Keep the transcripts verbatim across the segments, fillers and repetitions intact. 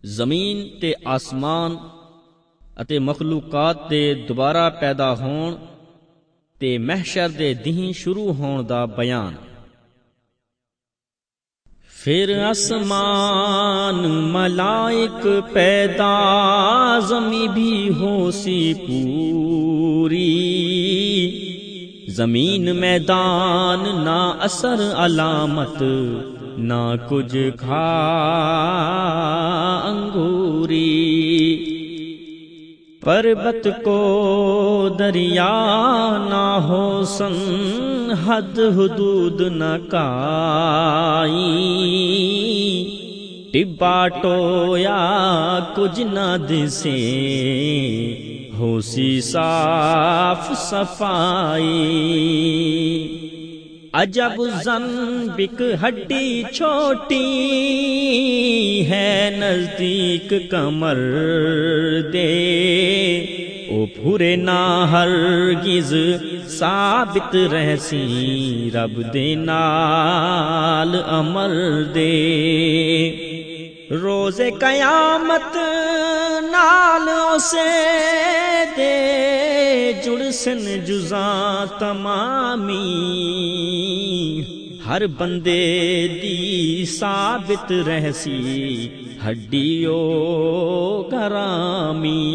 ਜ਼ਮੀਨ ਤੇ ਆਸਮਾਨ ਅਤੇ ਮਖਲੂਕਾਤ ਦੇ ਦੁਬਾਰਾ ਪੈਦਾ ਹੋਣ ਤੇ ਮਹਿਸ਼ਰ ਦੇ ਦਿਨ ਸ਼ੁਰੂ ਹੋਣ ਦਾ ਬਿਆਨ। پھر آسمان ملائک پیدا زمیں بھی ہو سی پوری، زمین میدان نہ اثر علامت نہ کچھ کھا انگوری، پربت کو دریا نہ ہو سن حد حدود نہ کائی، ٹبا ٹویا کچھ نہ دسے ہو سی صاف صفائی، عجب ذنبک ہڈی چھوٹی ہے نزدیک کمر دے، او پھرے نہ ہرگز ثابت رہسی رب دے نال امر دے، روز قیامت نال اسے دے جڑ سن جزاں تمامی، ہر بندے دی ثابت رہسی ہڈیو گرامی،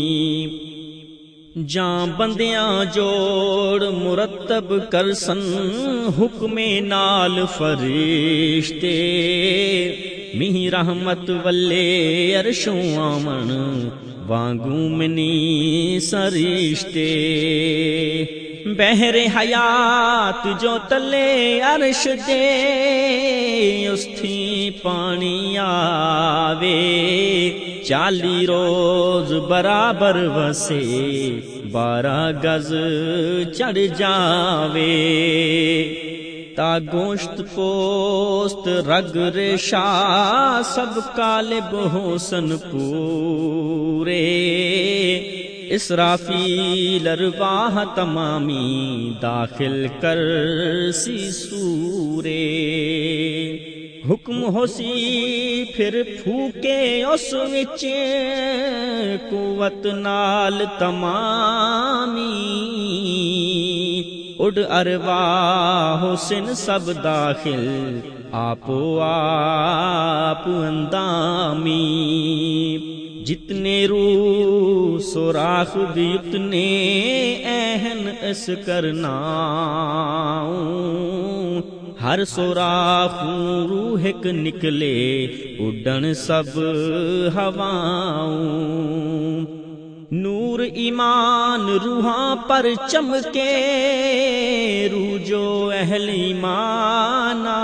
جاں بندیاں جوڑ مرتب کر سن حکم نال فرشتے، میہ رحمت والے عرشوں آمن وانگوں منی سرشتے، بحر حیات جو تلے عرش دے اس تھی پانی آوے، چالی روز برابر وسے بارہ گز چڑھ جاوے، تا گوشت پوست رگ ریشا سب قالب حسن پورے، اسرافیل ارواح تمامی داخل کر سی سورے، حکم ہو سی پھر پھوکے اس وچ قوت نال تمامی، اڈ ارواح حسن سب داخل آپو آپ اندامی، جتنے روح سوراخ بھی اتنے اہن اس کرناؤں، ہر سوراخ روح ایک نکلے اڈن سب ہواؤں، نور ایمان روحاں پر چمکے روح جو اہل ایمانا،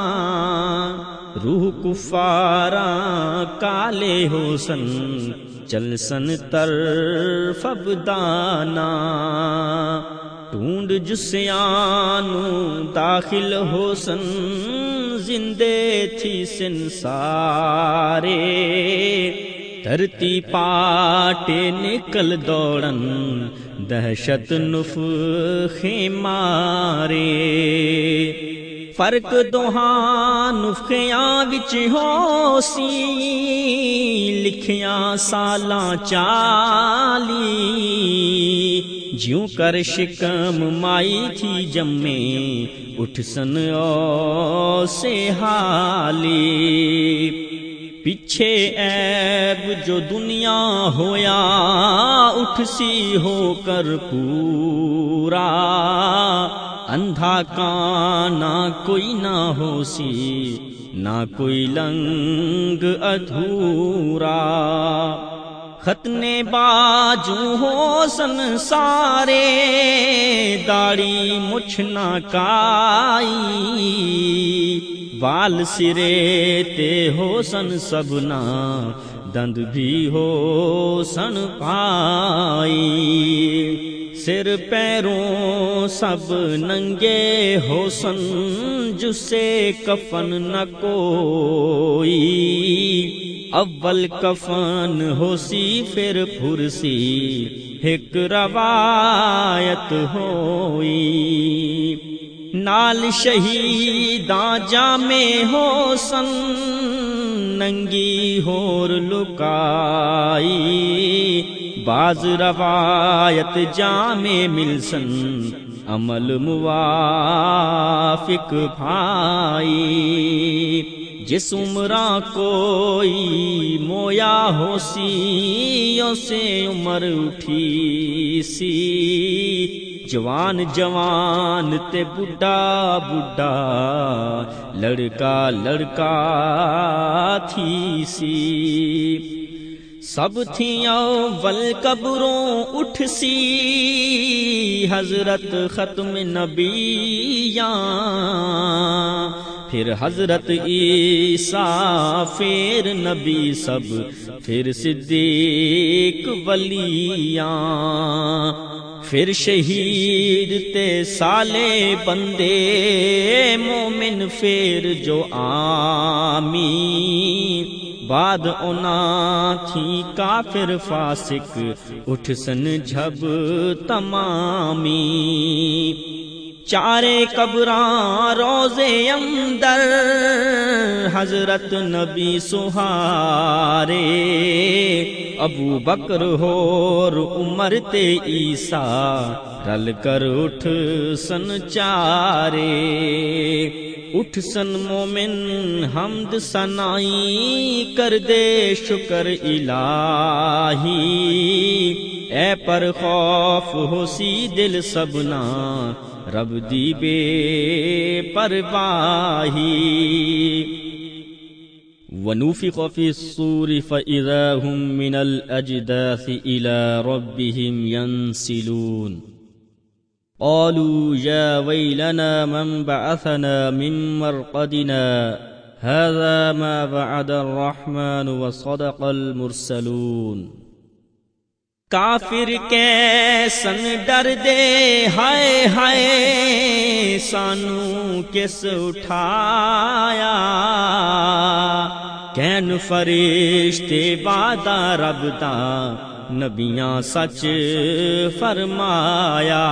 روح کفاراں کالے ہو سن چل سن طرف ابدانا، ٹونڈ جسیانو داخل ہو سن زندے تھی سن سارے، دھرتی پاٹے نکل دوڑن دہشت نفخے مارے، فرق دوہاں نفخیاں وچ ہو سی لکھیاں سالاں چالی، جیوں کر شکم مائی تھی جمے اٹھ سن او سے حالی، پیچھے عیب جو دنیا ہویا اٹھ سی ہو کر پورا، اندھا کانا کوئی نہ ہو سی نہ کوئی لنگ ادھورا، ختنے باجو ہو سن سارے داڑھی مچھ نہ کائی، بال سرے تے ہو سن سبنا دند بھی ہو سن پائی، سر پیروں سب ننگے ہو سن جسے کفن نہ کوئی، اول کفن ہو سی پھر پھرسی ایک روایت ہوئی، نال شہیداں جامے ہو سن ننگی ہور لکائی باز روایت جامع ملسن عمل موافق بھائی جس عمرہ کوئی مویا ہو سی اسے عمر اٹھی سی جوان جوان تے بڈھا بڈھا لڑکا لڑکا تھی سی سب تھیں اول قبروں اٹھ سی حضرت ختم نبیاں پھر حضرت عیسیٰ پھر نبی سب پھر صدیق ولیاں پھر شہید تے سالے بندے مومن پھر جو آمی بعد اونا تھی کافر فاسق اٹھ سن جھب تمامی چارے قبراں روزے اندر حضرت نبی سہارے ابو بکر ہور عمر تے عیسیٰ رل کر اٹھ سن چارے اٹھ سن مومن حمد ثنائی کر دے شکر الہی اے پر خوف ہو سی دل سبنا رب دی بے پرواہی ونفخ في الصور فإذا هم من الأجداث إلى ربهم ينسلون قالوا يا ويلنا من بعثنا من مرقدنا هذا ما وعد الرحمن وصدق المرسلون کافر کیسن ڈر دے ہائے ہائے سانو کس اٹھایا کین فرشتے وعدہ رب دا نبیاں سچ فرمایا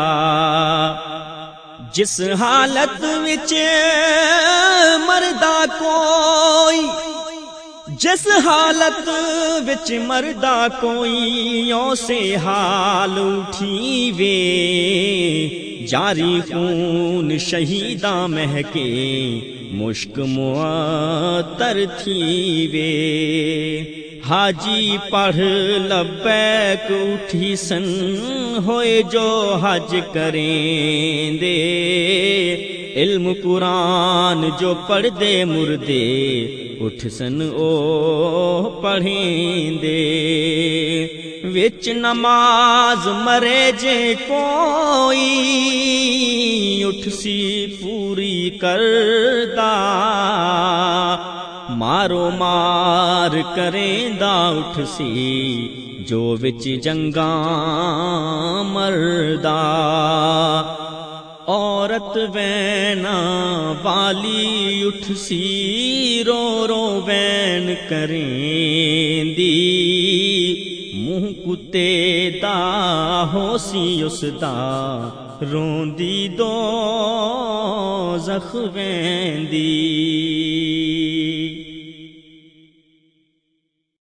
جس حالت وچ مردا کوئی جس حالت وچ مردا کوئی اسے حال اٹھی وے جاری خون شہیداں مہکے مشک معطر تھی وے حاجی پڑھ لبیک اٹھی سن ہوئے جو حج کریں دے علم قرآن جو پڑھ دے مردے اٹھ سن او پڑھیں دے وچ نماز مرے جے کوئی اٹھ سی پوری کردا مارو مار کریں دا اٹھ سی جو وچ جنگاں مردا عورت وینا والی اٹھ سی رو رو وین کریں دی منہ کتے دا ہو سی اس دا روندی دو زخ وین دی